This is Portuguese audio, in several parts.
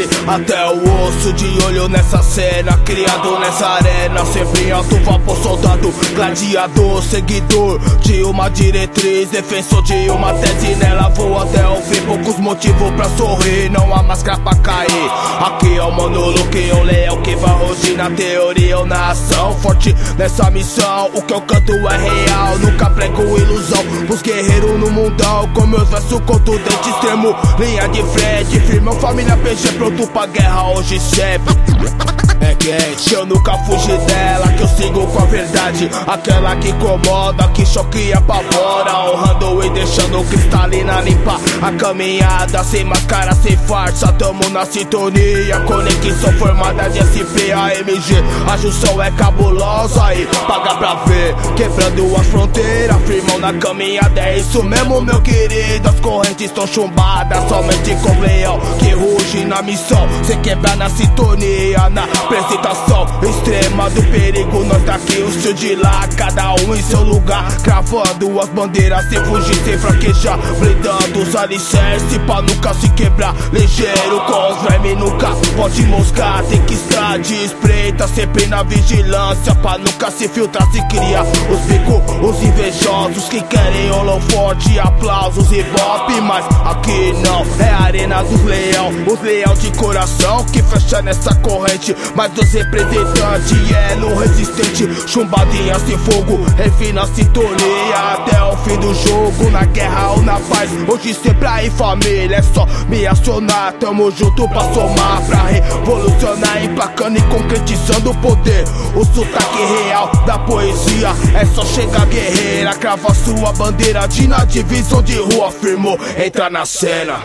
sangue até o osso, de olho nessa cena, criado nessa arena, sempre em alto vapor, soldado, gladiador, seguidor de uma diretriz, defensor de uma tese, nela vou até o fim. Poucos motivos pra sorrir, não há máscara pra cair. Aqui é o Mano Luke, o leão que vai hoje na teoria ou na ação. Forte nessa missão, o que eu canto é real, nunca prego ilusão. Os guerreiros no mundão, com meus versos contundentes, extremo, linha de frente, firme, família PG, pronto pra guerra hoje e sempre. É quente, eu nunca fugi dela, que eu sigo com a verdade, aquela que incomoda, que choque e apavora, honrando e deixando cristalina limpa a caminhada, sem máscara, sem farsa, tamo na sintonia, conexão formada de SP, AMG, a junção é cabulosa aí, paga pra ver, quebrando as fronteiras, firmão na caminhada, é isso mesmo meu querido, as correntes estão chumbadas, somente com leão que ruge na missão, sem quebrar na sintonia, na apresentação extrema do perigo, nós daqui, o seu de lá, cada um em seu lugar, cravando as bandeiras sem fugir, sem fraquejar, blindando os alicerces pra nunca se quebrar, ligeiro com os vermes, nunca pode moscar, tem que estar de espreita, sempre na vigilância, pra nunca se filtrar, se criar os bicos, os invejosos que querem holofote, aplausos e bop, mas aqui não, é a arena dos leão, os leão de coração que fecha nessa corrente, mas os representantes, elo resistente, chumbadinha sem fogo, refina a sintonia até o fim do jogo, na guerra ou na paz, hoje sempre aí família, é só me acionar, tamo junto pra somar, pra revolucionar, emplacando e concretizando o poder, o sotaque real da poesia, é só chegar guerreira, crava sua bandeira de na divisão de rua, firmou, entra na cena.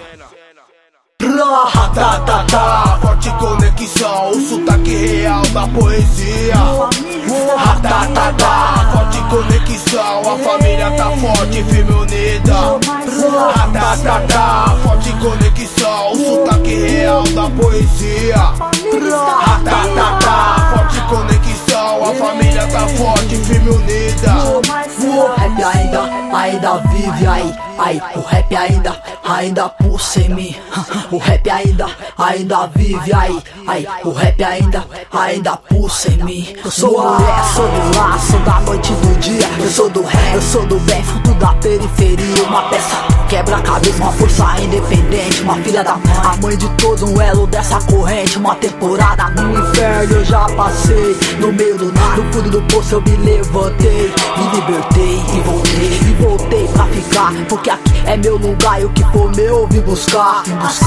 Ratatata, forte conexão, o sotaque real da poesia. Ratatata, forte conexão, a família tá forte, firme unida. Ratatata, forte conexão, o sotaque real da poesia. Ratatata, forte conexão, a família tá forte, firme unida. O rap ainda vive aí, o rap ainda pulsa em mim. O rap ainda vive aí, o rap ainda pulsa em mim. Eu sou mulher, sou do lar, sou da noite e do dia. Eu sou do rap, eu sou do bem, fruto da periferia. Uma peça quebra-cabeça, uma força independente, uma filha da mãe, a mãe de todo um elo dessa corrente. Uma temporada no inferno eu já passei, no meio do nada, no fundo do poço eu me levantei, me libertei e voltei pra ficar, porque aqui é meu lugar e o que for meu eu vim buscar.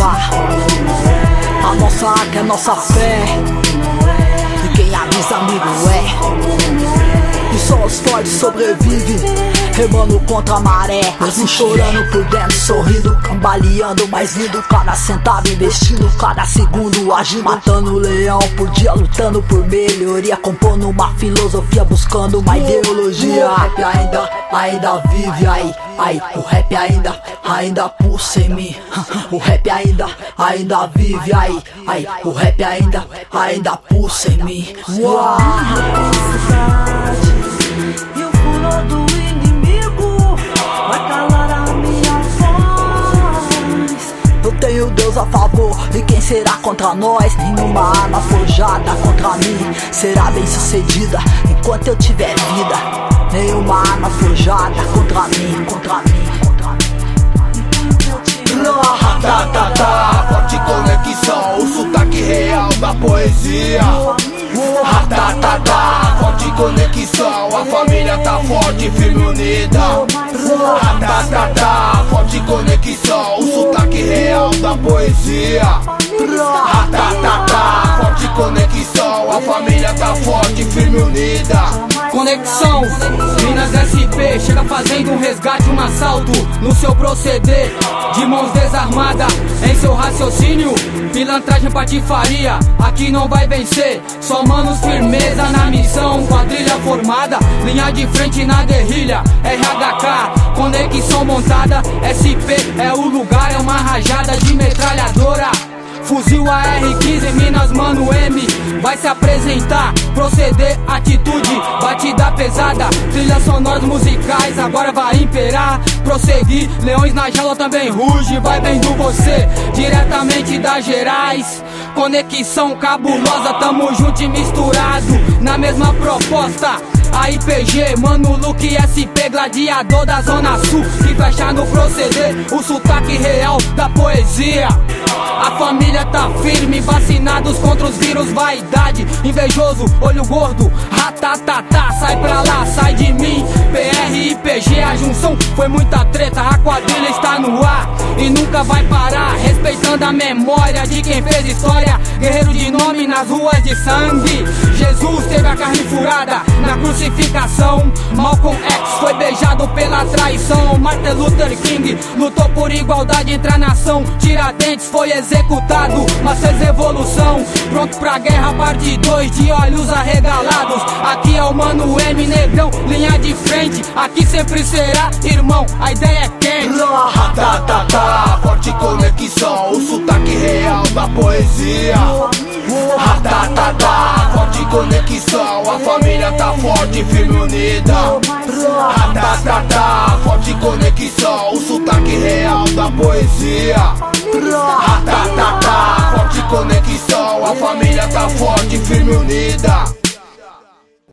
A nossa arte é nossa fé, e quem avisa amigo é. E só os fortes sobrevivem, remando contra a maré, assim chorando por dentro, sorrindo, cambaleando, mas lindo. Cada centavo investindo, cada segundo agindo, matando o leão por dia, lutando por melhoria, compondo uma filosofia, buscando uma ideologia. O rap ainda vive aí, o rap ainda pulsa em mim. O rap ainda vive aí, o rap ainda pulsa em mim. Uau! E o furor do inimigo vai calar a minha voz. Eu tenho Deus a favor, e quem será contra nós? Nenhuma arma forjada contra mim será bem sucedida enquanto eu tiver vida. Nenhuma arma forjada contra mim. Ratatata, forte conexão, o sotaque real da poesia. Ratatata, forte conexão, a família tá forte, firme unida. Ratatata, forte conexão, o sotaque real da poesia. Ratatata, forte conexão, a família tá forte, firme unida. Conexão, Minas SP, chega fazendo um resgate, um assalto no seu proceder, de mãos desarmadas em seu raciocínio, pilantragem, patifaria, aqui não vai vencer, só manos firmeza na missão, quadrilha formada, linha de frente na guerrilha, RHK, conexão montada, SP é o lugar, é uma rajada de metralhadora. Fuzil AR-15 em Minas, mano M vai se apresentar, proceder, atitude, batida pesada, trilhas sonoras musicais agora vai imperar. prosseguir, leões na jaula também ruge. Vai vendo você, diretamente das Gerais. Conexão cabulosa, tamo junto e misturado na mesma proposta. A IPG, Mano Luke, SP, gladiador da Zona Sul, que fecha no proceder, o sotaque real da poesia. A família tá firme, vacinados contra os vírus, vaidade. Invejoso, olho gordo, ratatatá, sai pra lá, sai de mim. PR e IPG, a junção foi muita treta, a quadrilha está no ar e nunca vai parar. Respeitando a memória de quem fez história, guerreiro de nome nas ruas de sangue. Jesus teve a carne furada na crucificação. Malcolm X foi beijado pela traição. Martin Luther King lutou por igualdade entre a nação. Tiradentes foi executado, mas fez revolução. Pronto pra guerra, parte 2, de olhos arregalados. Aqui é o Mano M, negrão, linha de frente. Aqui sempre será irmão, a ideia é quente. Ratatatá, forte conexão, o sotaque real da poesia. Ratatatá, forte conexão, a família tá forte, firme unida. Ratatatá, forte conexão, o sotaque real da poesia. Ratatatá, forte conexão, a família tá forte, firme unida.